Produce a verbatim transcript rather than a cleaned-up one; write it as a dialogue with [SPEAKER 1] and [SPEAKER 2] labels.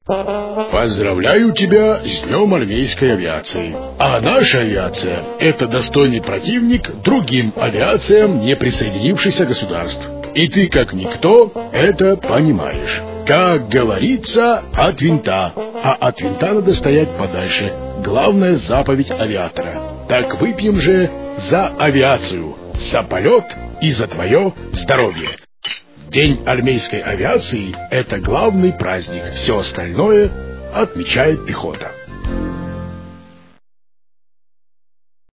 [SPEAKER 1] Поздравляю тебя с Днем армейской авиации. А наша авиация — это достойный противник другим авиациям неприсоединившихся государств. И ты, как никто, это понимаешь. Как говорится, от винта. А от винта надо стоять подальше. Главная заповедь авиатора. Так выпьем же за авиацию, за полет и за твое здоровье. День армейской авиации — это главный праздник. Все остальное отмечает пехота.